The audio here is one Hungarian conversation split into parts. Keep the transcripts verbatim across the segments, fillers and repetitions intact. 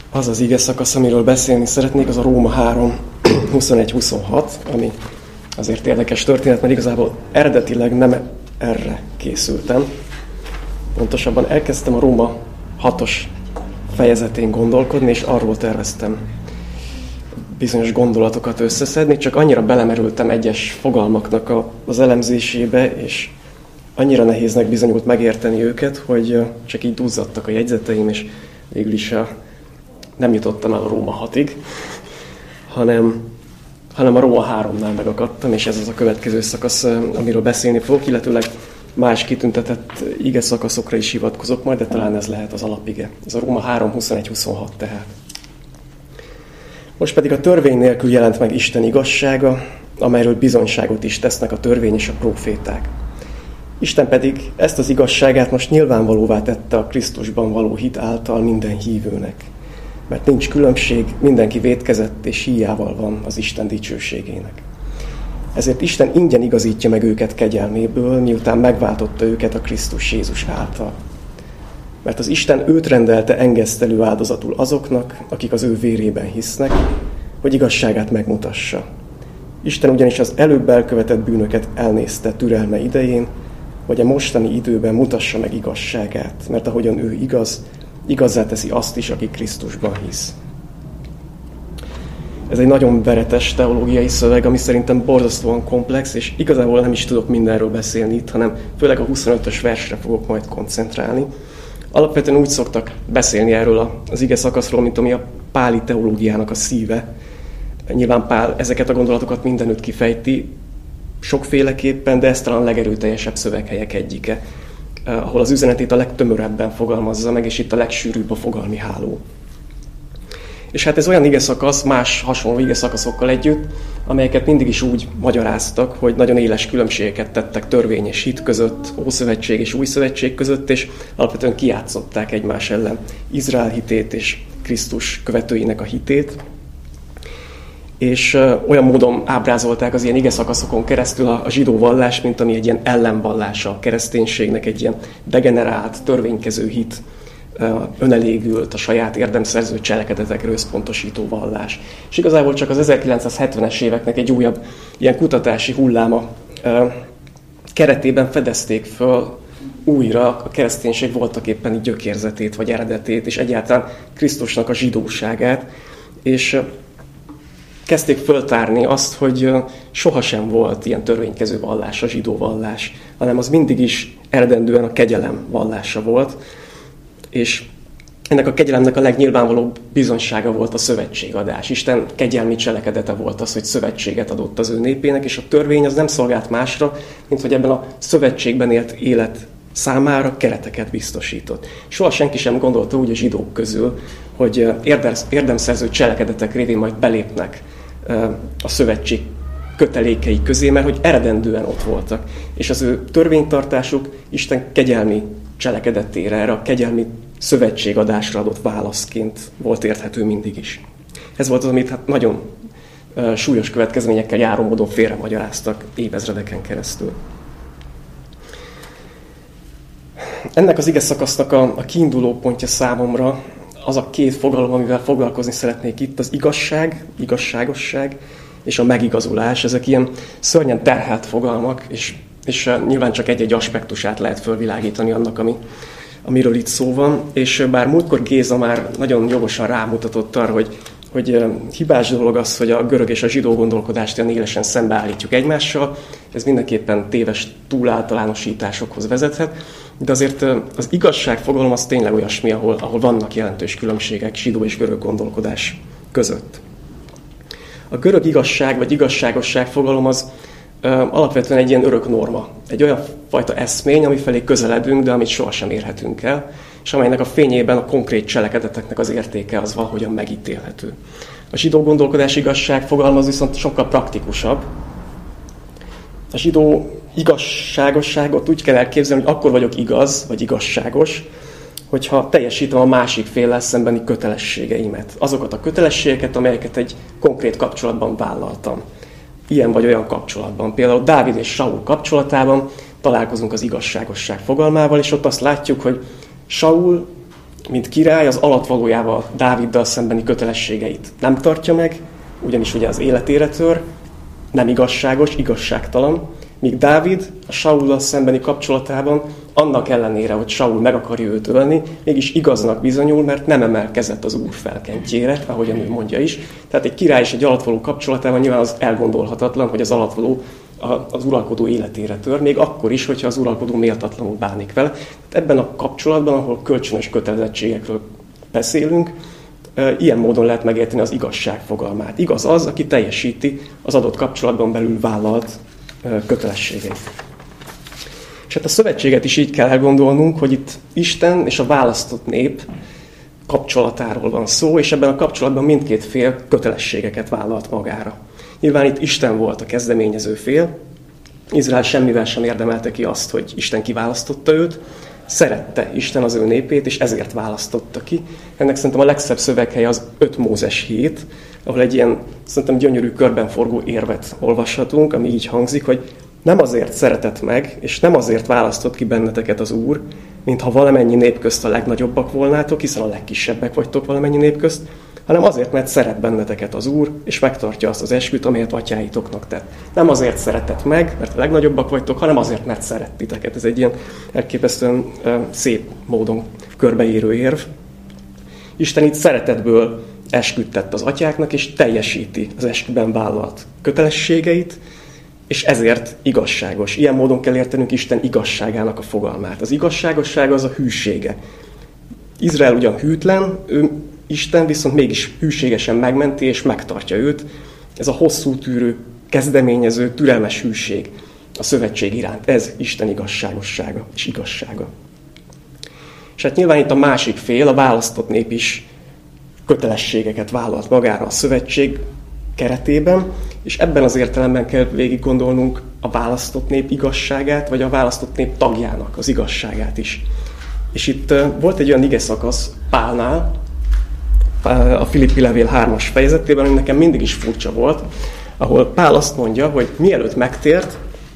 Az az ige szakasz, amiről beszélni szeretnék, az a Róma három huszonegy huszonhat, ami azért érdekes történet, mert igazából eredetileg nem erre készültem. Pontosabban elkezdtem a Róma hatos fejezetén gondolkodni, és arról terveztem bizonyos gondolatokat összeszedni, csak annyira belemerültem egyes fogalmaknak az elemzésébe, és annyira nehéznek bizonyult megérteni őket, hogy csak így duzzadtak a jegyzeteim, és végül is nem jutottam el a Róma hatig, hanem, hanem a Róma háromnál megakadtam, és ez az a következő szakasz, amiről beszélni fogok, illetőleg más kitüntetett ige szakaszokra is hivatkozok majd, de talán ez lehet az alapige. Ez a Róma három huszonegy huszonhat tehát. Most pedig a törvény nélkül jelent meg Isten igazsága, amelyről bizonyságot is tesznek a törvény és a próféták. Isten pedig ezt az igazságát most nyilvánvalóvá tette a Krisztusban való hit által minden hívőnek. Mert nincs különbség, mindenki vétkezett és híjával van az Isten dicsőségének. Ezért Isten ingyen igazítja meg őket kegyelméből, miután megváltotta őket a Krisztus Jézus által. Mert az Isten őt rendelte engesztelő áldozatul azoknak, akik az ő vérében hisznek, hogy igazságát megmutassa. Isten ugyanis az előbb elkövetett bűnöket elnézte türelme idején, hogy a mostani időben mutassa meg igazságát, mert ahogyan ő igaz, igazzá teszi azt is, aki Krisztusban hisz. Ez egy nagyon veretes teológiai szöveg, ami szerintem borzasztóan komplex, és igazából nem is tudok mindenről beszélni itt, hanem főleg a huszonötös versre fogok majd koncentrálni. Alapvetően úgy szoktak beszélni erről az ige szakaszról, mint ami a páli teológiának a szíve. Nyilván Pál ezeket a gondolatokat mindenütt kifejti, sokféleképpen, de ez talán a legerőteljesebb szöveghelyek egyike, ahol az üzenetét a legtömörebben fogalmazza meg, és itt a legsűrűbb a fogalmi háló. És hát ez olyan igeszakasz, más hasonló igeszakaszokkal együtt, amelyeket mindig is úgy magyaráztak, hogy nagyon éles különbségeket tettek törvény és hit között, Ószövetség és Új Szövetség között, és alapvetően kijátszották egymás ellen Izrael hitét és Krisztus követőinek a hitét. És olyan módon ábrázolták az ilyen igeszakaszokon keresztül a, a zsidó vallás, mint ami egy ilyen ellenvallása a kereszténységnek, egy ilyen degenerált, törvénykező hit, önelégült, a saját érdemszerző cselekedetekre összpontosító vallás. És igazából csak az ezerkilencszázhetvenes éveknek egy újabb ilyen kutatási hulláma keretében fedezték föl újra a kereszténység voltaképpen így gyökérzetét, vagy eredetét, és egyáltalán Krisztusnak a zsidóságát, és kezdték föltárni azt, hogy sohasem volt ilyen törvénykező vallás, a zsidó vallás, hanem az mindig is eredendően a kegyelem vallása volt, és ennek a kegyelemnek a legnyilvánvalóbb bizonysága volt a szövetségadás. Isten kegyelmi cselekedete volt az, hogy szövetséget adott az ő népének, és a törvény az nem szolgált másra, mint hogy ebben a szövetségben élt élet számára kereteket biztosított. Soha senki sem gondolta úgy a zsidók közül, hogy érdemszerző cselekedetek révén majd belépnek a szövetség kötelékei közé, mert hogy eredendően ott voltak. És az ő törvénytartásuk Isten kegyelmi cselekedetére, erre a kegyelmi szövetségadásra adott válaszként volt érthető mindig is. Ez volt az, amit hát nagyon uh, súlyos következményekkel járó módon félre magyaráztak évezredeken keresztül. Ennek az ige szakasznak a, a kiinduló pontja számomra az a két fogalom, amivel foglalkozni szeretnék itt, az igazság, igazságosság és a megigazulás. Ezek ilyen szörnyen terhelt fogalmak, és, és uh, nyilván csak egy-egy aspektusát lehet fölvilágítani annak, ami, amiről itt szó van. És bár múltkor Géza már nagyon jogosan rámutatott arra, hogy, hogy uh, hibás dolog az, hogy a görög és a zsidó gondolkodást olyan élesen szembeállítjuk egymással, ez mindenképpen téves túláltalánosításokhoz vezethet, de azért uh, az igazság fogalom az tényleg olyasmi, ahol, ahol vannak jelentős különbségek zsidó és görög gondolkodás között. A görög igazság vagy igazságosság fogalom az ö, alapvetően egy ilyen örök norma. Egy olyan fajta eszmény, ami felé közeledünk, de amit sohasem érhetünk el, és amelynek a fényében a konkrét cselekedeteknek az értéke az valahogyan megítélhető. A zsidó gondolkodás igazság fogalma az viszont sokkal praktikusabb. A zsidó igazságosságot úgy kell elképzelni, hogy akkor vagyok igaz, vagy igazságos, hogyha teljesítem a másik féllel szembeni kötelességeimet. Azokat a kötelességeket, amelyeket egy konkrét kapcsolatban vállaltam. Ilyen vagy olyan kapcsolatban. Például Dávid és Saul kapcsolatában találkozunk az igazságosság fogalmával, és ott azt látjuk, hogy Saul mint király az alatvalójával, Dáviddal szembeni kötelességeit nem tartja meg, ugyanis ugye az életére tör, nem igazságos, igazságtalan, míg Dávid a Saullal szembeni kapcsolatában annak ellenére, hogy Saul meg akarja őt ölni, mégis igaznak bizonyul, mert nem emelkezett az Úr felkentjére, ahogyan ő mondja is. Tehát egy király és egy alatvaló kapcsolatában nyilván az elgondolhatatlan, hogy az alatvaló az uralkodó életére tör, még akkor is, hogyha az uralkodó méltatlanul bánik vele. Ebben a kapcsolatban, ahol kölcsönös kötelezettségekről beszélünk, ilyen módon lehet megérteni az igazság fogalmát. Igaz az, aki teljesíti az adott kapcsolatban belül vállalt kötelességeit. És hát a szövetséget is így kell elgondolnunk, hogy itt Isten és a választott nép kapcsolatáról van szó, és ebben a kapcsolatban mindkét fél kötelességeket vállalt magára. Nyilván itt Isten volt a kezdeményező fél, Izrael semmivel sem érdemelte ki azt, hogy Isten kiválasztotta őt, szerette Isten az ő népét, és ezért választotta ki. Ennek szerintem a legszebb szöveghely az öt Mózes hét, ahol egy ilyen, szerintem gyönyörű körben forgó érvet olvashatunk, ami így hangzik, hogy nem azért szeretett meg, és nem azért választott ki benneteket az Úr, mintha valamennyi nép közt a legnagyobbak volnátok, hiszen a legkisebbek vagytok valamennyi nép közt, hanem azért, mert szeret benneteket az Úr, és megtartja azt az esküt, amelyet atyáitoknak tett. Nem azért szeretett meg, mert a legnagyobbak vagytok, hanem azért, mert szeret titeket. Ez egy ilyen elképesztően uh, szép módon körbeérő érv. Isten itt szeretetből esküt tett az atyáknak, és teljesíti az esküben vállalt kötelességeit, és ezért igazságos. Ilyen módon kell értenünk Isten igazságának a fogalmát. Az igazságosság az a hűsége. Izrael ugyan hűtlen, ő Isten viszont mégis hűségesen megmenti és megtartja őt. Ez a hosszú tűrő, kezdeményező, türelmes hűség a szövetség iránt. Ez Isten igazságossága és igazsága. És hát nyilván itt a másik fél, a választott nép is kötelességeket vállalt magára a szövetség keretében, és ebben az értelemben kell végig gondolnunk a választott nép igazságát, vagy a választott nép tagjának az igazságát is. És itt volt egy olyan igeszakasz Pálnál, a Filippi levél hármas fejezetében, ami nekem mindig is furcsa volt, ahol Pál azt mondja, hogy mielőtt megtért,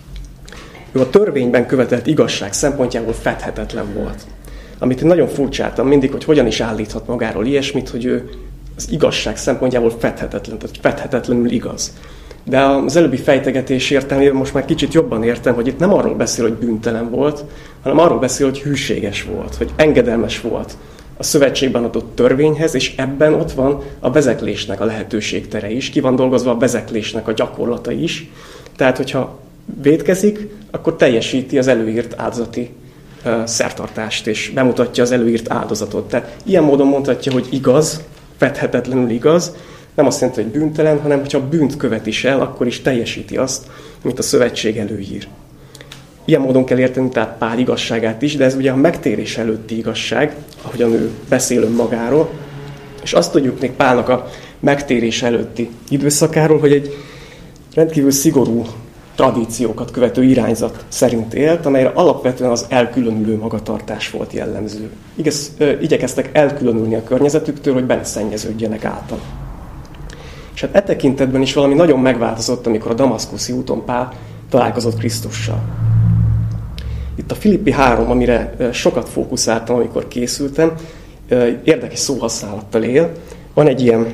ő a törvényben követelt igazság szempontjából fedhetetlen volt. Amit én nagyon furcsáltam mindig, hogy hogyan is állíthat magáról ilyesmit, hogy ő az igazság szempontjából fedhetetlen, tehát fedhetetlenül igaz. De az előbbi fejtegetés értelmében most már kicsit jobban értem, hogy itt nem arról beszél, hogy bűntelen volt, hanem arról beszél, hogy hűséges volt, hogy engedelmes volt a szövetségben adott törvényhez, és ebben ott van a vezeklésnek a lehetőségtere is, ki van dolgozva a vezeklésnek a gyakorlata is. Tehát, hogyha vétkezik, akkor teljesíti az előírt áldozati uh, szertartást, és bemutatja az előírt áldozatot. Tehát ilyen módon mondhatja, hogy igaz, fedhetetlenül igaz, nem azt jelenti, hogy bűntelen, hanem hogyha bűnt követ is el, akkor is teljesíti azt, amit a szövetség előír. Ilyen módon kell érteni tehát Pál igazságát is, de ez ugye a megtérés előtti igazság, ahogyan ő beszél önmagáról, és azt tudjuk még Pálnak a megtérés előtti időszakáról, hogy egy rendkívül szigorú tradíciókat követő irányzat szerint élt, amelyre alapvetően az elkülönülő magatartás volt jellemző. Igaz, igyekeztek elkülönülni a környezetüktől, hogy beleszennyeződjenek által. És hát e tekintetben is valami nagyon megváltozott, amikor a damaszkuszi úton Pál találkozott Krisztussal. Itt a Filippi három, amire sokat fókuszáltam, amikor készültem, érdekes szóhasználattal él. Van egy ilyen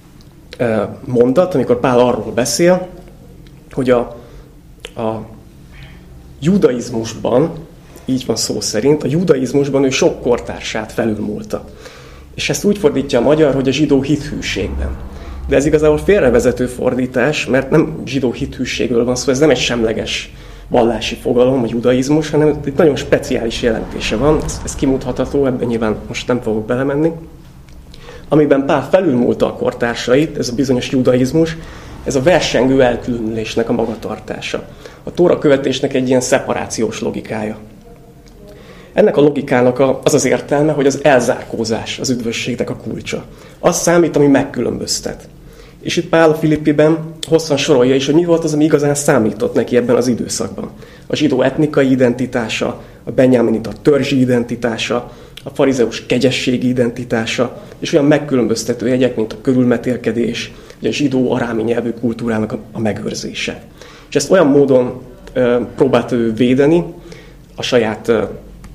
mondat, amikor Pál arról beszél, hogy a, a judaizmusban, így van szó szerint, a judaizmusban ő sok kortársát felülmúlta. És ezt úgy fordítja a magyar, hogy a zsidó hithűségben. De ez igazából félrevezető fordítás, mert nem zsidó hithűségről van szó, ez nem egy semleges vallási fogalom, a judaizmus, hanem egy nagyon speciális jelentése van, ez, ez kimutatható, ebben nyilván most nem fogok belemenni. Amiben Pál felülmúlta a kortársait, ez a bizonyos judaizmus, ez a versengő elkülönülésnek a magatartása. A tóra követésnek egy ilyen szeparációs logikája. Ennek a logikának az az értelme, hogy az elzárkózás az üdvösségnek a kulcsa. Az számít, ami megkülönböztet. És itt Pál a Filippiben hosszan sorolja is, hogy mi volt az, ami igazán számított neki ebben az időszakban. A zsidó etnikai identitása, a benyáminita törzsi identitása, a farizeus kegyességi identitása, és olyan megkülönböztető jegyek, mint a körülmetélkedés, vagy a zsidó arámi nyelvű kultúrának a megőrzése. És ezt olyan módon e, próbálta ő védeni a saját e,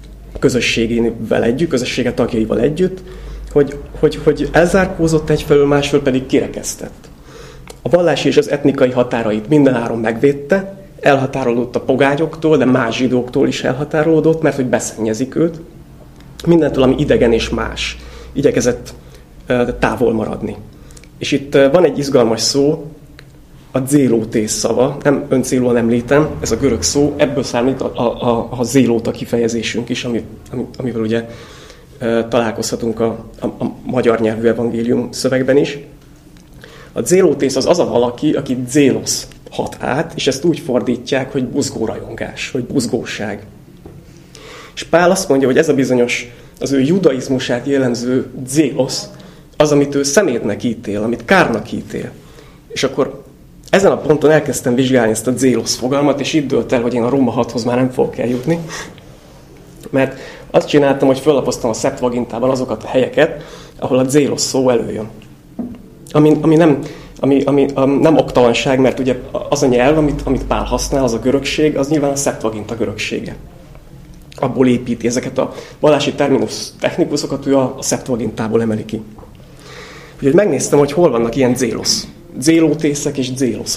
közösségével együtt, közössége tagjaival együtt, hogy, hogy, hogy elzárkózott egyfelől, másfelől pedig kirekesztett. A vallási és az etnikai határait mindenáron megvédte, elhatárolódott a pogányoktól, de más zsidóktól is elhatárolódott, mert hogy beszennyezik őt. Mindentől, ami idegen és más. Igyekezett távol maradni. És itt van egy izgalmas szó, a zélótész szava, nem öncélúan említem, ez a görög szó, ebből származik a, a, a, a zélóta kifejezésünk is, ami, ami, amivel ugye e, találkozhatunk a, a, a magyar nyelvű evangélium szövegben is. A zélótész az az a valaki, aki zélosz hat át, és ezt úgy fordítják, hogy buzgórajongás, vagy buzgóság. És Pál azt mondja, hogy ez a bizonyos, az ő judaizmusát jellemző zélosz, az, amit ő szemétnek ítél, amit kárnak ítél. És akkor ezen a ponton elkezdtem vizsgálni ezt a zélosz fogalmat, és itt dőlt el, hogy én a Róma hathoz már nem fogok eljutni. Mert azt csináltam, hogy föllapoztam a Septuagintában azokat a helyeket, ahol a zélosz szó előjön. Ami, ami, nem, ami, ami a, nem oktalanság, mert ugye az a nyelv, amit, amit Pál használ, az a görögség, az nyilván a Septuaginta görögsége. Abból építi ezeket a vallási terminus technikusokat, ő a, a Septuagintából emeli ki. Úgyhogy megnéztem, hogy hol vannak ilyen zélosz. Zélótészek és zéloszok.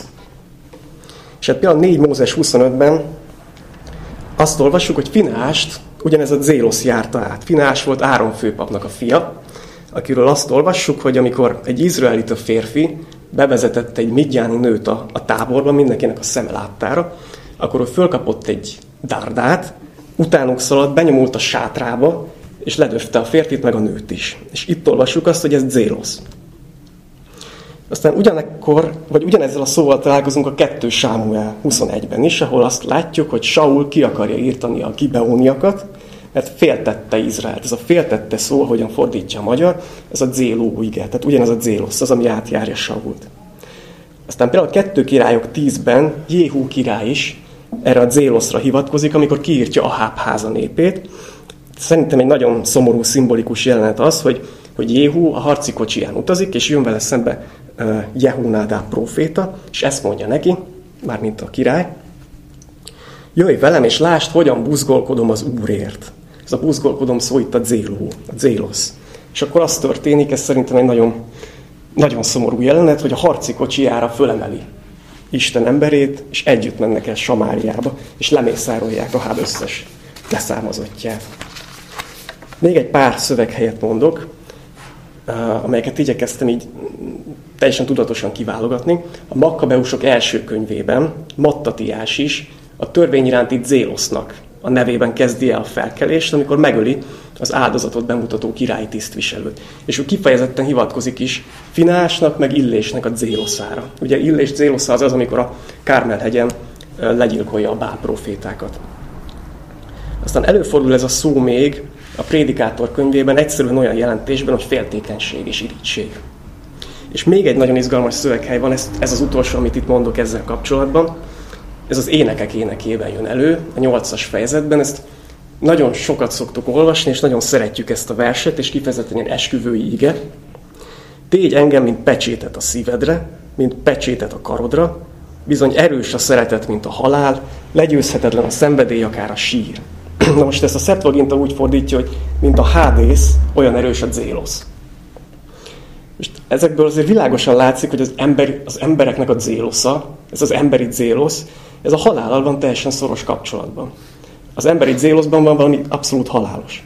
És hát például négy Mózes huszonötben azt olvassuk, hogy Fineást ugyanez a zélosz járta át. Fineás volt Áron főpapnak a fia, akiről azt olvassuk, hogy amikor egy izraelita férfi bevezetett egy midjáni nőt a, a táborba, mindenkinek a szeme láttára, akkor ő fölkapott egy dárdát, utánuk szaladt, benyomult a sátrába, és ledöfte a férfit meg a nőt is. És itt olvassuk azt, hogy ez zélosz. Aztán ugyanekkor, vagy ugyanezzel a szóval találkozunk a kettő Sámuel huszonegyben is, ahol azt látjuk, hogy Saul ki akarja írtani a gibeóniakat, mert féltette Izraelt. Ez a féltette szó, ahogyan fordítja a magyar, ez a zéló ige, tehát ugyanez a zélosz, az, ami átjárja Sault. Aztán például a kettő királyok tízben Jéhú király is erre a zéloszra hivatkozik, amikor kiírtja Aháb háza népét. Szerintem egy nagyon szomorú, szimbolikus jelenet az, hogy, hogy Jéhú a harci kocsiján utazik, és jön vele szembe uh, Jehonádab próféta, és ezt mondja neki, mármint a király, jöjj velem, és lásd, hogyan buzgolkodom az Úrért. Ez a buzgolkodom szó itt a zéló, a zélosz. És akkor az történik, ez szerintem egy nagyon, nagyon szomorú jelenet, hogy a harci kocsijára fölemeli Isten emberét, és együtt mennek el Samáriába, és lemészárolják Aháb összes leszármazottját. Még egy pár szöveghelyet mondok, amelyeket igyekeztem így teljesen tudatosan kiválogatni. A Makkabeusok első könyvében Mattatiás is a törvény iránti zélosznak a nevében kezdi el a felkelést, amikor megöli az áldozatot bemutató királyi tisztviselőt. És ő kifejezetten hivatkozik is Fineásnak, meg Illésnek a zéloszára. Ugye Illés zélosza az az, amikor a Kármel-hegyen legyilkolja a Bál profétákat. Aztán előfordul ez a szó még a Prédikátor könyvében egyszerűen olyan jelentésben, hogy féltékenység és irigység. És még egy nagyon izgalmas szöveghely van, ez, ez az utolsó, amit itt mondok ezzel kapcsolatban. Ez az Énekek énekében jön elő, a nyolcas fejezetben. Ezt nagyon sokat szoktuk olvasni, és nagyon szeretjük ezt a verset, és kifejezetten ilyen esküvői ige. Tégy engem, mint pecsétet a szívedre, mint pecsétet a karodra, bizony erős a szeretet, mint a halál, legyőzhetetlen a szenvedély, akár a sír. Na most ezt a Septuaginta úgy fordítja, hogy mint a Hádész, olyan erős a zélosz. Most ezekből azért világosan látszik, hogy az, ember, az embereknek a zélosza, ez az emberi zélosz, ez a halállal van teljesen szoros kapcsolatban. Az emberi zéloszban van valami abszolút halálos.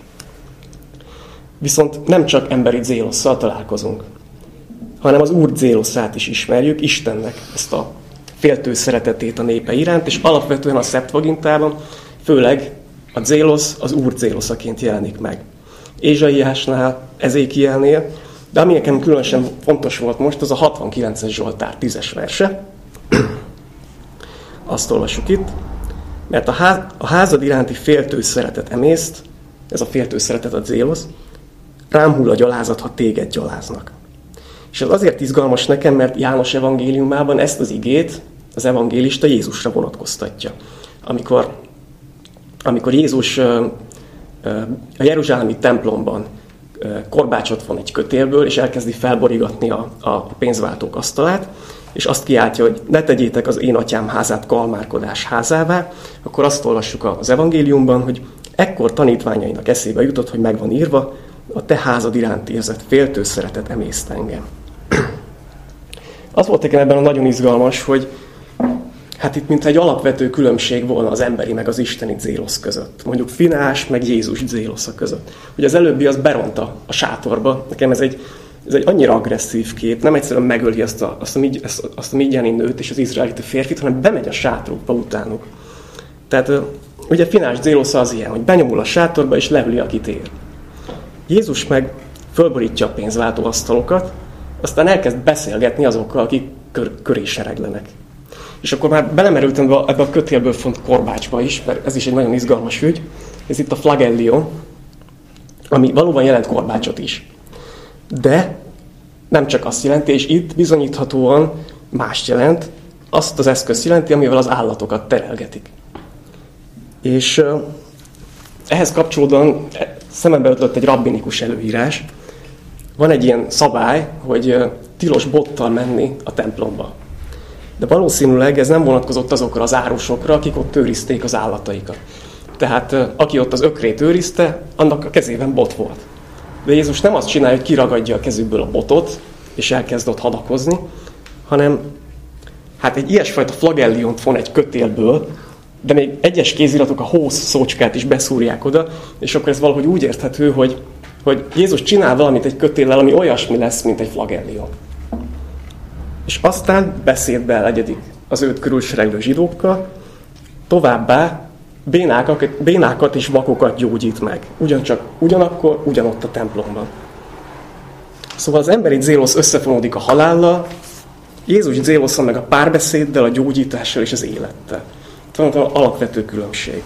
Viszont nem csak emberi zélosszal találkozunk, hanem az Úr zéloszát is ismerjük, Istennek ezt a féltő szeretetét a népe iránt, és alapvetően a Septuagintában főleg a zélosz az Úr zéloszaként jelenik meg. Ézsaiásnál, Ezékielnél, de ami nekem különösen fontos volt most, az a hatvankilences Zsoltár tízes verse. Azt olvassuk itt, mert a, ház, a házad iránti féltő szeretet emészt, ez a féltő szeretet a zélosz, rám hull a gyalázat, ha téged gyaláznak. És ez azért izgalmas nekem, mert János evangéliumában ezt az igét az evangélista Jézusra vonatkoztatja. Amikor, amikor Jézus a jeruzsálemi templomban korbácsot von egy kötélből, és elkezdi felborigatni a, a pénzváltók asztalát, és azt kiáltja, hogy ne tegyétek az én atyám házát kalmárkodás házává, akkor azt olvassuk az evangéliumban, hogy Ekkor tanítványainak eszébe jutott, hogy meg van írva, a te házad iránt érzett féltő szeretet emészt engem. Az volt nekem ebben a nagyon izgalmas, hogy hát itt mintha egy alapvető különbség volna az emberi meg az isteni zélosz között. Mondjuk Finás meg Jézus zélosza között. Hogy az előbbi az beronta a sátorba. Nekem ez egy, ez egy annyira agresszív kép. Nem egyszerűen megöli azt a, azt a, azt a, azt a midjani nőt és az izraelita férfit, hanem bemegy a sátorba utánuk. Tehát ugye Finás zélosza az ilyen, hogy benyomul a sátorba és leüli, akit ér. Jézus meg fölborítja a pénzváltó asztalokat, aztán elkezd beszélgetni azokkal, akik kör, köré sereglenek. És akkor már belemerültem ebbe a kötélből font korbácsba is, mert ez is egy nagyon izgalmas ügy. Ez itt a flagellio, ami valóban jelent korbácsot is. De nem csak azt jelenti, és itt bizonyíthatóan mást jelent, azt az eszközt jelenti, amivel az állatokat terelgetik. És uh, ehhez kapcsolódóan szemembe ötlött egy rabbinikus előírás. Van egy ilyen szabály, hogy uh, tilos bottal menni a templomba. De valószínűleg ez nem vonatkozott azokra az árusokra, akik ott őrizték az állataikat. Tehát uh, aki ott az ökrét őrizte, annak a kezében bot volt. De Jézus nem azt csinálja, hogy kiragadja a kezükből a botot, és elkezd ott hadakozni, hanem hát egy ilyesfajta flagelliont von egy kötélből, de még egyes kéziratok a hósz szócskát is beszúrják oda, és akkor ez valahogy úgy érthető, hogy, hogy Jézus csinál valamit egy kötéllel, ami olyasmi lesz, mint egy flagellion. És aztán beszédbe elegyedik az őt körül sereglő zsidókkal, továbbá bénákat, bénákat és vakokat gyógyít meg. Ugyancsak, ugyanakkor, ugyanott a templomban. Szóval az emberi zélosz összefonódik a halállal, Jézus zélosza meg a párbeszéddel, a gyógyítással és az élettel. Van alapvető különbség.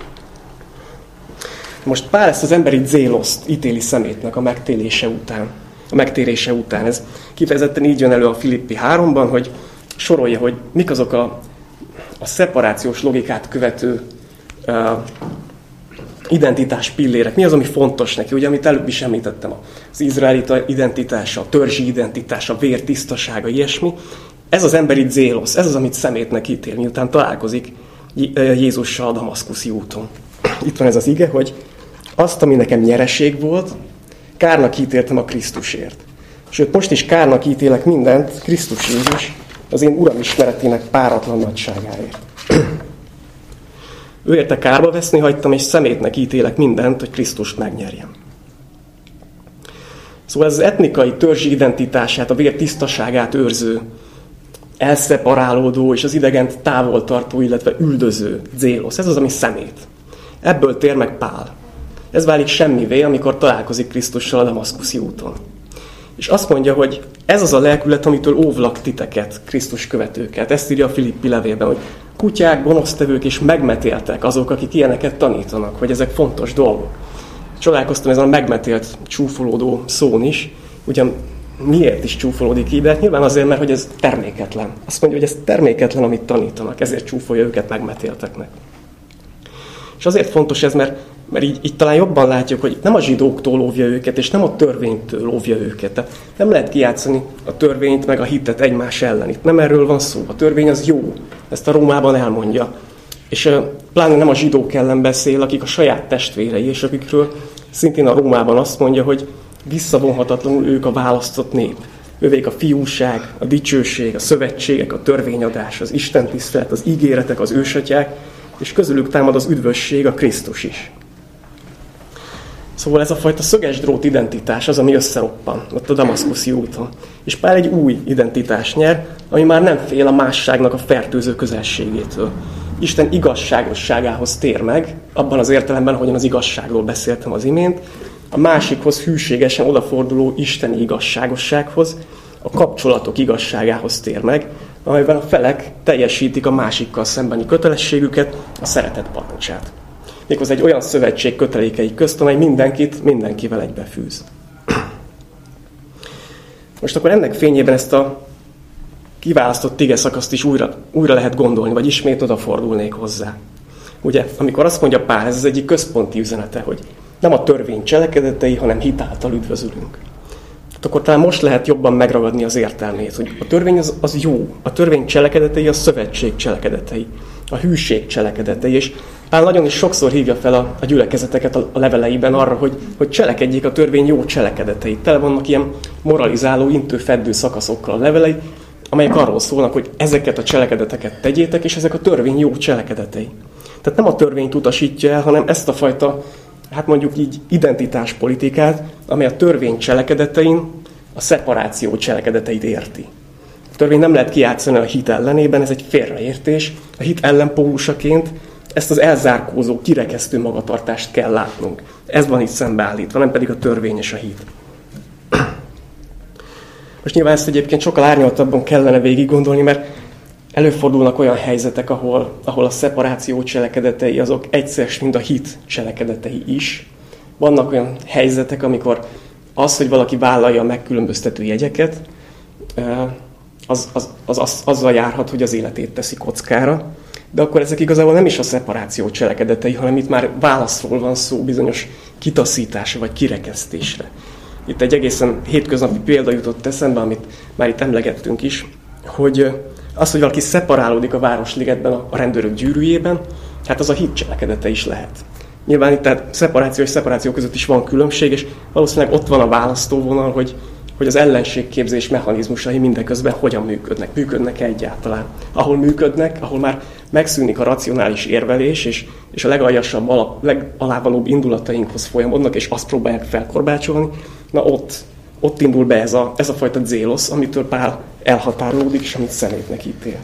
Most Pál ezt az emberi zéloszt ítéli szemétnek a megtérése után. A megtérése után. Ez kifejezetten így jön elő a Filippi háromban, hogy sorolja, hogy mik azok a, a szeparációs logikát követő uh, identitás pillérek. Mi az, ami fontos neki? Ugye, amit előbb is említettem, az izraelita identitása, a törzsi identitása, a vér tisztasága, ilyesmi. Ez az emberi zélosz, ez az, amit szemétnek ítél, miután találkozik Jézussal a damaszkuszi úton. Itt van ez az ige, hogy azt, ami nekem nyereség volt, kárnak ítéltem a Krisztusért. Sőt, most is kárnak ítélek mindent Krisztus Jézus az én Uram ismeretének páratlan nagyságáért. Ő érte kárba veszni hagytam, és szemétnek ítélek mindent, hogy Krisztust megnyerjem. Szóval ez az etnikai törzsi identitását, a vér tisztaságát őrző, elszeparálódó és az idegent távol tartó, illetve üldöző zélosz. Ez az, ami szemét. Ebből tér meg Pál. Ez válik semmivé, amikor találkozik Krisztussal a damaszkuszi úton. És azt mondja, hogy ez az a lelkület, amitől óvlak titeket, Krisztus követőket. Ezt írja a Filippi levélben, hogy kutyák, gonosztevők és megmetéltek azok, akik ilyeneket tanítanak, hogy ezek fontos dolgok. Csodálkoztam ezen a megmetélt, csúfolódó szón is. Ugyan miért is csúfolódik így, de hát nyilván azért, mert hogy ez terméketlen. Azt mondja, hogy ez terméketlen, amit tanítanak, ezért csúfolja őket megmetélteknek. És azért fontos ez, mert, mert így, így talán jobban látjuk, hogy nem a zsidóktól óvja őket, és nem a törvénytől óvja őket. Tehát nem lehet kijátszani a törvényt meg a hitet egymás ellen. Itt nem erről van szó. A törvény az jó. Ezt a Rómában elmondja. És pláne nem a zsidók ellen beszél, akik a saját testvérei, és akikről szintén a Rómában azt mondja, hogy visszavonhatatlanul ők a választott nép. Övék a fiúság, a dicsőség, a szövetségek, a törvényadás, az istentisztelet, az ígéretek, az ősatyák, és közülük támad az üdvösség, a Krisztus is. Szóval ez a fajta szöges drót identitás az, ami összeroppan ott a damaszkuszi úton. És Pál egy új identitás nyer, ami már nem fél a másságnak a fertőző közelségétől. Isten igazságosságához tér meg, abban az értelemben, ahogyan az igazságról beszéltem az imént, a másikhoz hűségesen odaforduló isteni igazságossághoz, a kapcsolatok igazságához tér meg, amelyben a felek teljesítik a másikkal szembeni kötelességüket, a szeretet parancsát. Méghozzá egy olyan szövetség kötelékei közt, amely mindenkit mindenkivel egybefűz. Most akkor ennek fényében ezt a kiválasztott igeszakaszt is újra, újra lehet gondolni, vagy ismét odafordulnék hozzá. Ugye, amikor azt mondja Pál, ez az egyik központi üzenete, hogy nem a törvény cselekedetei, hanem hitáltal üdvözülünk. Tehát akkor talán most lehet jobban megragadni az értelmét, hogy a törvény az, az jó. A törvény cselekedetei a szövetség cselekedetei, a hűség cselekedetei, és Pál nagyon is sokszor hívja fel a, a gyülekezeteket a, a leveleiben arra, hogy, hogy cselekedjék a törvény jó cselekedeteit. Tele vannak ilyen moralizáló, intő-feddő szakaszokkal a levelei, amelyek arról szólnak, hogy ezeket a cselekedeteket tegyétek, és ezek a törvény jó cselekedetei. Tehát nem a törvényt utasítja el, hanem ezt a fajta, hát mondjuk így identitáspolitikát, amely a törvény cselekedetein a szeparáció cselekedeteit érti. A törvény nem lehet kijátszani a hit ellenében, ez egy félreértés. A hit ellenpólusaként ezt az elzárkózó, kirekesztő magatartást kell látnunk. Ez van itt szembeállítva, nem pedig a törvény és a hit. Most nyilván ezt egyébként sokkal árnyaltabban kellene végig gondolni, mert előfordulnak olyan helyzetek, ahol, ahol a szeparáció cselekedetei azok egyszer, mint a hit cselekedetei is. Vannak olyan helyzetek, amikor az, hogy valaki vállalja a megkülönböztető jegyeket, az, az, az, az azzal járhat, hogy az életét teszi kockára. De akkor ezek igazából nem is a szeparáció cselekedetei, hanem itt már válaszról van szó bizonyos kitaszításra vagy kirekesztésre. Itt egy egészen hétköznapi példa jutott eszembe, amit már itt emlegettünk is, hogy az, hogy valaki szeparálódik a Városligetben a rendőrök gyűrűjében, hát az a hit cselekedete is lehet. Nyilván itt tehát szeparáció és szeparáció között is van különbség, és valószínűleg ott van a választóvonal, hogy, hogy az ellenségképzés mechanizmusai mindeközben hogyan működnek, működnek egyáltalán. Ahol működnek, ahol már megszűnik a racionális érvelés, és, és a legaljasabb, alap, legalávalóbb indulatainkhoz folyamodnak, és azt próbálják felkorbácsolni, na ott, ott indul be ez a, ez a fajta zélosz, amitől Pál elhatárolódik, és amit szemétnek ítél.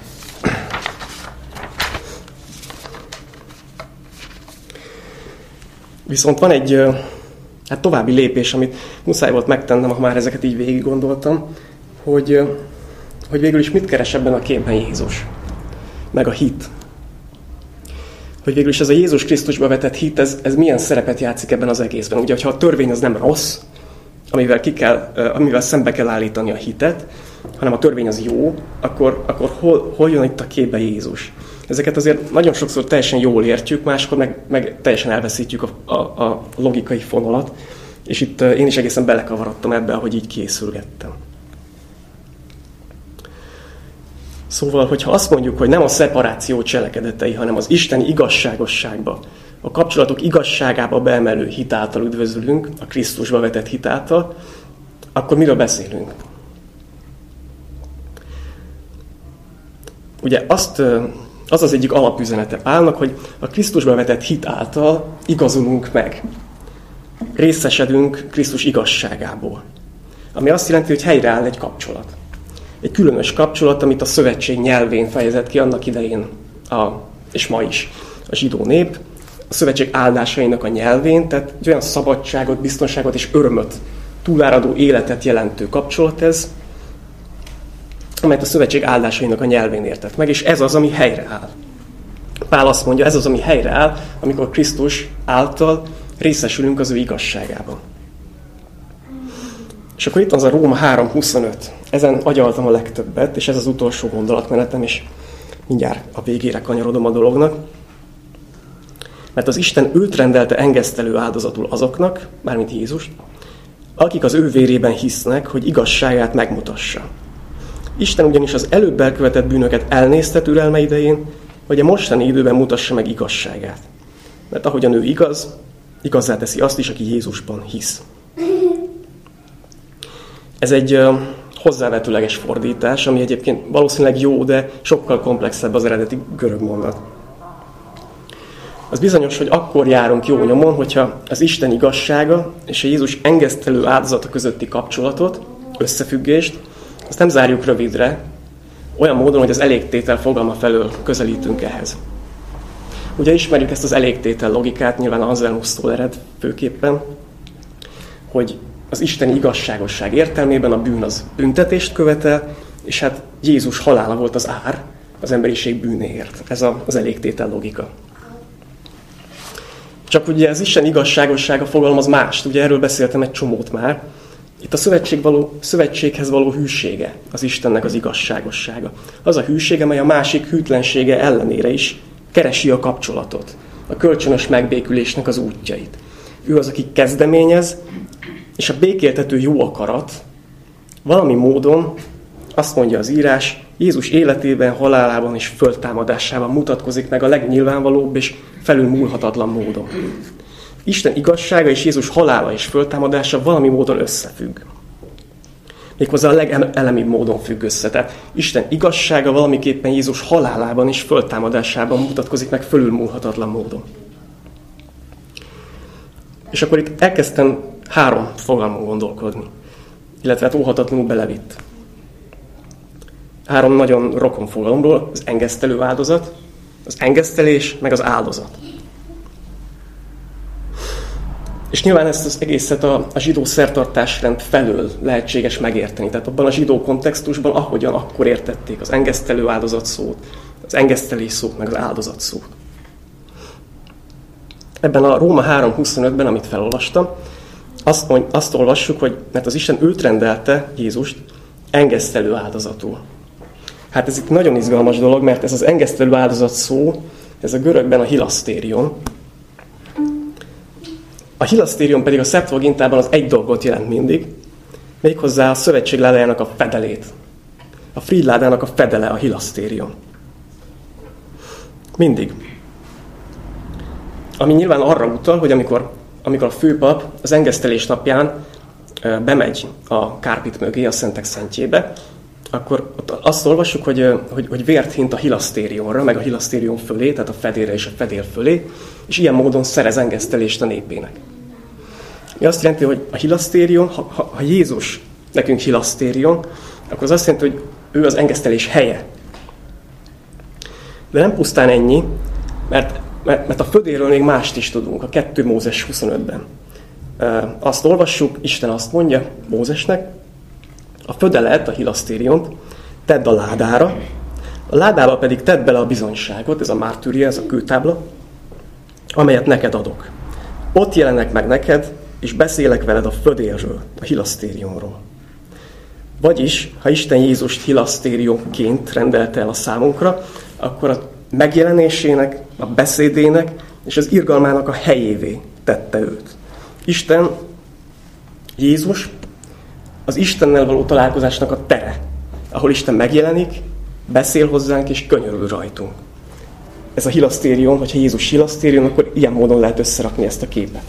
Viszont van egy hát további lépés, amit muszáj volt megtennem, ha már ezeket így végig gondoltam, hogy, hogy végül is mit keres ebben a képben Jézus, meg a hit. Hogy végül is ez a Jézus Krisztusba vetett hit, ez, ez milyen szerepet játszik ebben az egészben. Ugye, hogyha a törvény az nem rossz, amivel, ki kell, amivel szembe kell állítani a hitet, hanem a törvény az jó, akkor, akkor hol, hol jön itt a képbe Jézus? Ezeket azért nagyon sokszor teljesen jól értjük, máskor meg, meg teljesen elveszítjük a, a, a logikai fonalat, és itt én is egészen belekavarodtam ebbe, ahogy így készülgettem. Szóval, hogyha azt mondjuk, hogy nem a szeparáció cselekedetei, hanem az isteni igazságosságba, a kapcsolatok igazságába beemelő hit által üdvözülünk, a Krisztusba vetett hit által, akkor miről beszélünk? Ugye azt, az az egyik alapüzenete Pálnak, hogy a Krisztusba vetett hit által igazulunk meg. Részesedünk Krisztus igazságából. Ami azt jelenti, hogy helyreáll egy kapcsolat. Egy különös kapcsolat, amit a szövetség nyelvén fejezett ki annak idején, a, és ma is a zsidó nép, a szövetség áldásainak a nyelvén, tehát egy olyan szabadságot, biztonságot és örömöt, túláradó életet jelentő kapcsolat ez, amelyet a szövetség áldásainak a nyelvén értett meg, és ez az, ami helyreáll. Pál azt mondja, ez az, ami helyreáll, amikor Krisztus által részesülünk az ő igazságában. És akkor itt van az a Róma három huszonöt. Ezen agyaltam a legtöbbet, és ez az utolsó gondolatmenetem, és mindjárt a végére kanyarodom a dolognak. Mert az Isten őt rendelte engesztelő áldozatul azoknak, mármint Jézus, akik az ő vérében hisznek, hogy igazságát megmutassa. Isten ugyanis az előbb elkövetett bűnöket elnézte türelme idején, hogy a mostani időben mutassa meg igazságát. Mert ahogyan ő igaz, igazzá teszi azt is, aki Jézusban hisz. Ez egy uh, hozzávetőleges fordítás, ami egyébként valószínűleg jó, de sokkal komplexebb az eredeti görög mondat. Az bizonyos, hogy akkor járunk jó nyomon, hogyha az Isten igazsága és a Jézus engesztelő áldozata közötti kapcsolatot, összefüggést, azt nem zárjuk rövidre, olyan módon, hogy az elégtétel fogalma felől közelítünk ehhez. Ugye ismerjük ezt az elégtétel logikát, nyilván Anselmusztól ered főképpen, hogy az isteni igazságosság értelmében a bűn az büntetést követel, és hát Jézus halála volt az ár az emberiség bűnéért. Ez az elégtétel logika. Csak ugye az Isten igazságossága fogalmaz mást, ugye erről beszéltem egy csomót már. Itt a szövetség való, szövetséghez való hűsége, az Istennek az igazságossága. Az a hűsége, mely a másik hűtlensége ellenére is keresi a kapcsolatot, a kölcsönös megbékülésnek az útjait. Ő az, aki kezdeményez, és a békéltető jó akarat valami módon azt mondja az írás, Jézus életében, halálában és föltámadásában mutatkozik meg a legnyilvánvalóbb és felülmúlhatatlan módon. Isten igazsága és Jézus halála és föltámadása valami módon összefügg. Méghozzá a legelemibb módon függ össze. Tehát Isten igazsága valamiképpen Jézus halálában és föltámadásában mutatkozik meg fölülmúlhatatlan módon. És akkor itt elkezdtem három fogalmon gondolkodni, illetve hát óhatatlanul belevitt. Három nagyon rokon fogalomról, az engesztelő áldozat, az engesztelés, meg az áldozat. És nyilván ezt az egészet a, a zsidó szertartásrend felől lehetséges megérteni. Tehát abban a zsidó kontextusban, ahogyan akkor értették az engesztelő áldozat szót, az engesztelés szót, meg az áldozat szót. Ebben a Róma három huszonötben, amit felolvastam, azt, mond, azt olvassuk, hogy mert az Isten őt rendelte, Jézust, engesztelő áldozatul. Hát ez itt nagyon izgalmas dolog, mert ez az engesztelő áldozat szó, ez a görögben a hilasztérion. A hilasztérion pedig a Septuagintában az egy dolgot jelent mindig, méghozzá a szövetségládájának a fedelét. A frídládának a fedele a hilasztérion. Mindig. Ami nyilván arra utal, hogy amikor, amikor a főpap az engesztelés napján bemegy a kárpit mögé, a szentek szentjébe, akkor azt olvassuk, hogy, hogy, hogy vért hint a hilasztérionra, meg a hilasztérion fölé, tehát a fedélre és a fedél fölé, és ilyen módon szerez engesztelést a népének. Mi azt jelenti, hogy a hilasztérion, ha, ha, ha Jézus nekünk hilasztérion, akkor az azt jelenti, hogy ő az engesztelés helye. De nem pusztán ennyi, mert, mert, mert a födéről még mást is tudunk, a kettő Mózes huszonötben. Azt olvassuk, Isten azt mondja Mózesnek, a födelet, a hilasztériont tedd a ládára, a ládába pedig tedd bele a bizonyságot, ez a mártűria, ez a kőtábla, amelyet neked adok. Ott jelenek meg neked, és beszélek veled a födérről, a hilasztérionról. Vagyis, ha Isten Jézust hilasztérionként rendelte el a számunkra, akkor a megjelenésének, a beszédének és az irgalmának a helyévé tette őt. Isten, Jézus, az Istennel való találkozásnak a tere, ahol Isten megjelenik, beszél hozzánk és könyörül rajtunk. Ez a hilasztérion, vagy ha Jézus hilasztérion, akkor ilyen módon lehet összerakni ezt a képet.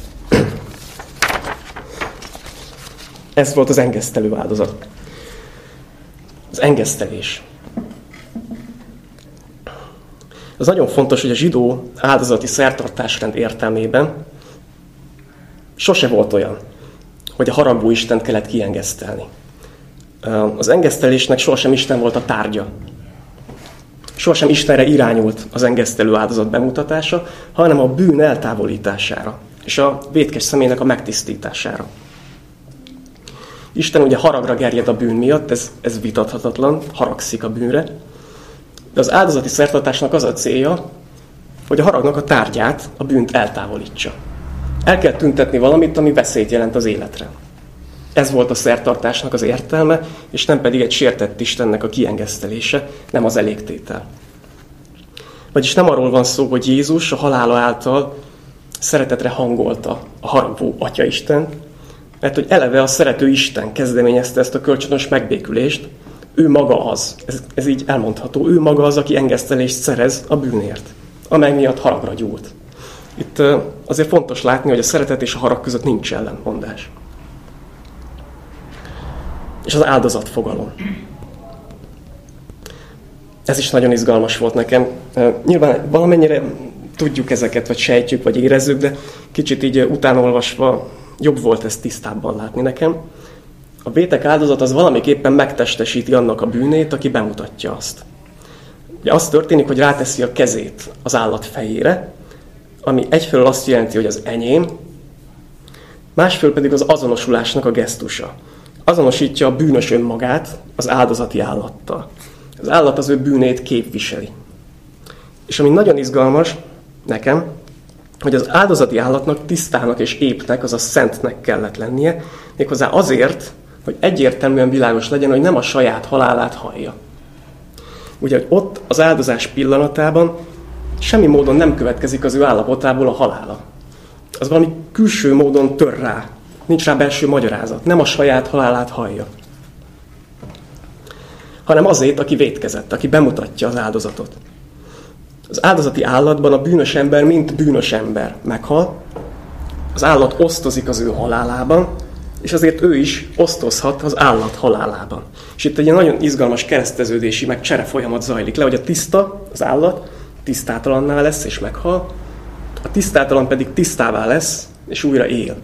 Ez volt az engesztelő áldozat. Az engesztelés. Az nagyon fontos, hogy a zsidó áldozati szertartásrend értelmében sose volt olyan, hogy a haragvó Istent kellett kiengesztelni. Az engesztelésnek sohasem Isten volt a tárgya. Sohasem Istenre irányult az engesztelő áldozat bemutatása, hanem a bűn eltávolítására és a vétkes személynek a megtisztítására. Isten ugye haragra gerjed a bűn miatt, ez, ez vitathatatlan, haragszik a bűnre, de az áldozati szertartásnak az a célja, hogy a haragnak a tárgyát, a bűnt eltávolítsa. El kell tüntetni valamit, ami veszélyt jelent az életre. Ez volt a szertartásnak az értelme, és nem pedig egy sértett Istennek a kiengesztelése, nem az elégtétel. Vagyis nem arról van szó, hogy Jézus a halála által szeretetre hangolta a haragvó Atyaisten, mert hogy eleve a szerető Isten kezdeményezte ezt a kölcsönös megbékülést, ő maga az, ez, ez így elmondható, ő maga az, aki engesztelést szerez a bűnért, amely miatt haragra gyúlt. Itt azért fontos látni, hogy a szeretet és a harag között nincs ellentmondás. És az áldozat fogalom. Ez is nagyon izgalmas volt nekem. Nyilván valamennyire tudjuk ezeket, vagy sejtjük, vagy érezzük, de kicsit így utánolvasva jobb volt ezt tisztábban látni nekem. A vétek áldozat az valamiképpen megtestesíti annak a bűnét, aki bemutatja azt. Ugye az történik, hogy ráteszi a kezét az állat fejére, ami egyfelől azt jelenti, hogy az enyém, másfelől pedig az azonosulásnak a gesztusa. Azonosítja a bűnös önmagát az áldozati állattal. Az állat az ő bűnét képviseli. És ami nagyon izgalmas nekem, hogy az áldozati állatnak tisztának és épnek, azaz szentnek kellett lennie, méghozzá azért, hogy egyértelműen világos legyen, hogy nem a saját halálát hallja. Ugye, hogy ott az áldozás pillanatában semmi módon nem következik az ő állapotából a halála. Az valami külső módon tör rá. Nincs rá belső magyarázat. Nem a saját halálát hallja. hanem azért, aki vétkezett, aki bemutatja az áldozatot. Az áldozati állatban a bűnös ember, mint bűnös ember meghal, az állat osztozik az ő halálában, és azért ő is osztozhat az állat halálában. És itt egy nagyon izgalmas kereszteződési, meg csere folyamat zajlik le, hogy a tiszta, az állat tisztátalanná lesz és meghal, a tisztátalan pedig tisztává lesz, és újra él.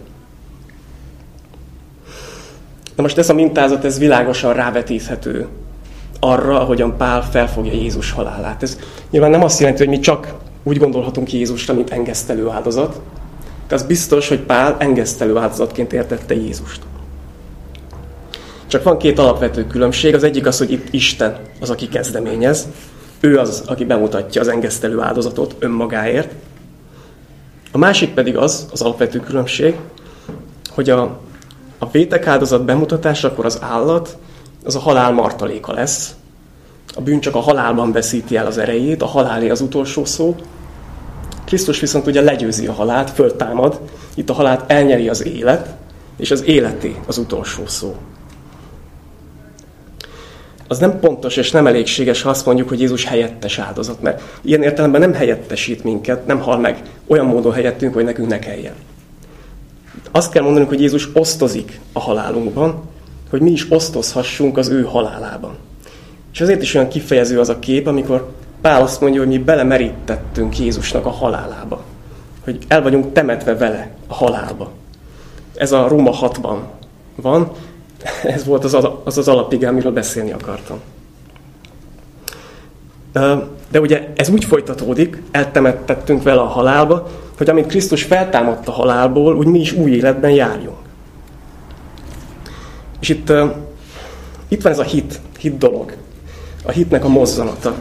Na most ez a mintázat, ez világosan rávetíthető arra, ahogyan Pál felfogja Jézus halálát. Ez nyilván nem azt jelenti, hogy mi csak úgy gondolhatunk Jézusra, mint engesztelő áldozat, de az biztos, hogy Pál engesztelő áldozatként értette Jézust. Csak van két alapvető különbség. Az egyik az, hogy itt Isten az, aki kezdeményez. Ő az, aki bemutatja az engesztelő áldozatot önmagáért. A másik pedig az, az alapvető különbség, hogy a, a vétek áldozat bemutatásakor az állat, az a halál martaléka lesz. A bűn csak a halálban veszíti el az erejét, a halálé az utolsó szó. Krisztus viszont ugye legyőzi a halált, föltámad, itt a halált elnyeri az élet, és az életé az utolsó szó. Az nem pontos és nem elégséges, ha azt mondjuk, hogy Jézus helyettes áldozat, mert ilyen értelemben nem helyettesít minket, nem hal meg olyan módon helyettünk, hogy nekünk ne kelljen. Azt kell mondanunk, hogy Jézus osztozik a halálunkban, hogy mi is osztozhassunk az ő halálában. És ezért is olyan kifejező az a kép, amikor Pál azt mondja, hogy mi belemerítettünk Jézusnak a halálába. Hogy el vagyunk temetve vele a halálba. Ez a Róma hatban van. Ez volt az az, az alapige, amiről beszélni akartam. De ugye ez úgy folytatódik, eltemettettünk vele a halálba, hogy amint Krisztus feltámadt a halálból, úgy mi is új életben járjunk. És itt, itt van ez a hit, hit dolog. A hitnek a mozzanata.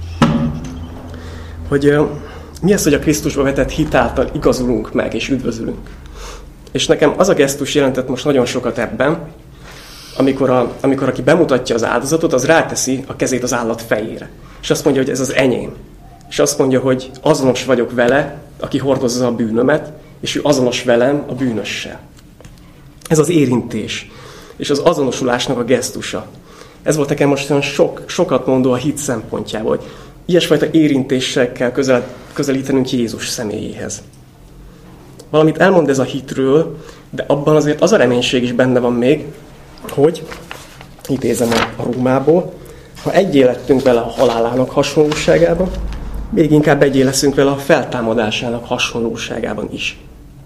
Hogy mi az, hogy a Krisztusba vetett hit által igazulunk meg és üdvözülünk. És nekem az a gesztus jelentett most nagyon sokat ebben, amikor, a, amikor aki bemutatja az áldozatot, az ráteszi a kezét az állat fejére. És azt mondja, hogy ez az enyém. És azt mondja, hogy azonos vagyok vele, aki hordozza a bűnömet, és ő azonos velem a bűnössel. Ez az érintés, és az azonosulásnak a gesztusa. Ez volt nekem most olyan sok, sokat mondó a hit szempontjából, hogy ilyesfajta érintéssel kell közel, közelítenünk Jézus személyéhez. Valamit elmond ez a hitről, de abban azért az a reménység is benne van még, hogy, idézem a Rómából, ha egyé lettünk vele a halálának hasonlóságában, még inkább egyé leszünk vele a feltámadásának hasonlóságában is.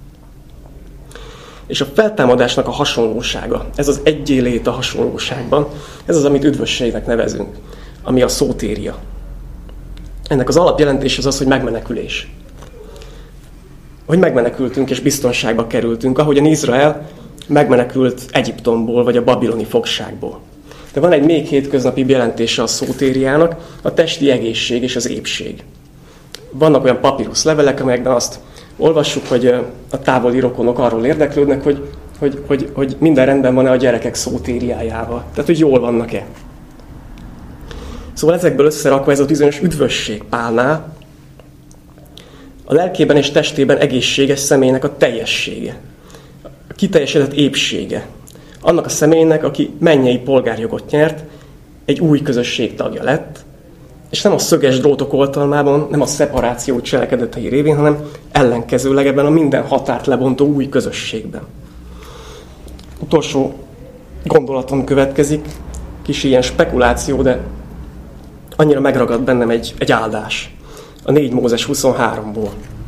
És a feltámadásnak a hasonlósága, ez az egyé lét a hasonlóságban, ez az, amit üdvösségnek nevezünk, ami a szótéria. Ennek az alapjelentés az az, hogy megmenekülés. Hogy megmenekültünk és biztonságba kerültünk, ahogyan Izrael megmenekült Egyiptomból vagy a babiloni fogságból. De van egy még hétköznapi jelentése a szótériának, a testi egészség és az épség. Vannak olyan papírusz levelek, amelyekben azt olvassuk, hogy a távoli rokonok arról érdeklődnek, hogy, hogy, hogy, hogy minden rendben van-e a gyerekek szótériájával. Tehát, hogy jól vannak-e. Szóval ezekből összerakva ez a bizonyos üdvösség Pálnál, a lelkében és testében egészséges személynek a teljessége. A kiteljesedett épsége. Annak a személynek, aki mennyei polgárjogot nyert, egy új közösség tagja lett, és nem a szöges drótok oltalmában, nem a szeparáció cselekedetei révén, hanem ellenkezőleg ebben a minden határt lebontó új közösségben. Utolsó gondolatom következik, kis ilyen spekuláció, de annyira megragad bennem egy, egy áldás. A négy Mózes huszonháromból.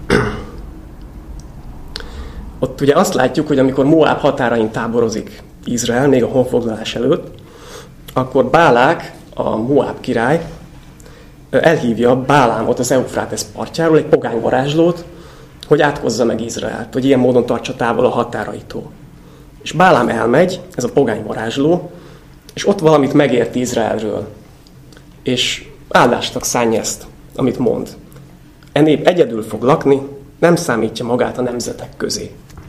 Ott ugye azt látjuk, hogy amikor Moáb határain táborozik Izrael, még a honfoglalás előtt, akkor Bálák, a Moáb király, elhívja Bálámot az Eufrátesz partjáról, egy pogány varázslót, hogy átkozza meg Izraelt, hogy ilyen módon tartsa távol a határaitól. És Bálám elmegy, ez a pogány varázsló, és ott valamit megért Izraelről. És áldásnak szánja ezt, amit mond. E nép egyedül fog lakni, nem számítja magát a nemzetek közé.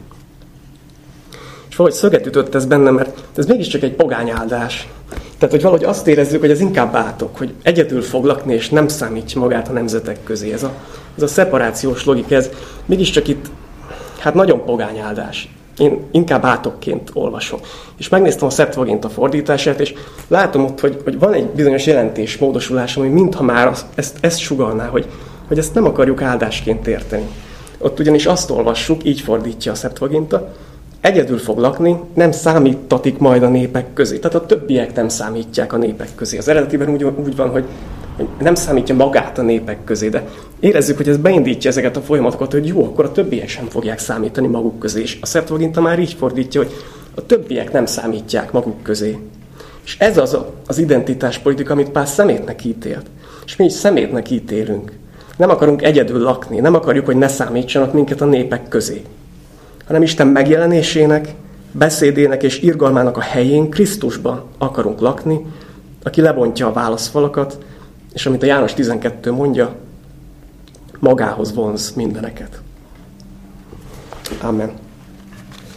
És valahogy szöget ütött ez bennem, mert ez mégiscsak egy pogány áldás. Tehát, hogy valahogy azt érezzük, hogy ez inkább átok, hogy egyedül fog lakni, és nem számítja magát a nemzetek közé. Ez a, ez a szeparációs logika, ez mégiscsak itt, hát nagyon pogány áldás. Én inkább átokként olvasom. És megnéztem a Septuaginta fordítását, és látom ott, hogy, hogy van egy bizonyos jelentés, módosulás, ami mintha már az, ezt, ezt sugallná, hogy, hogy ezt nem akarjuk áldásként érteni. Ott ugyanis azt olvassuk, így fordítja a Septuaginta, egyedül fog lakni, nem számítatik majd a népek közé. Tehát a többiek nem számítják a népek közé. Az eredetiben úgy, úgy van, hogy nem számítja magát a népek közé, de érezzük, hogy ez beindítja ezeket a folyamatokat, hogy jó, akkor a többiek sem fogják számítani maguk közé. És a Septuaginta már így fordítja, hogy a többiek nem számítják maguk közé. És ez az a, az identitáspolitika, amit Pál szemétnek ítélt. És mi is szemétnek ítélünk. Nem akarunk egyedül lakni, nem akarjuk, hogy ne számítsanak minket a népek közé, hanem Isten megjelenésének, beszédének és irgalmának a helyén Krisztusban akarunk lakni, aki lebontja a válaszfalakat, és amit a János tizenkettő mondja, magához vonz mindeneket. Amen.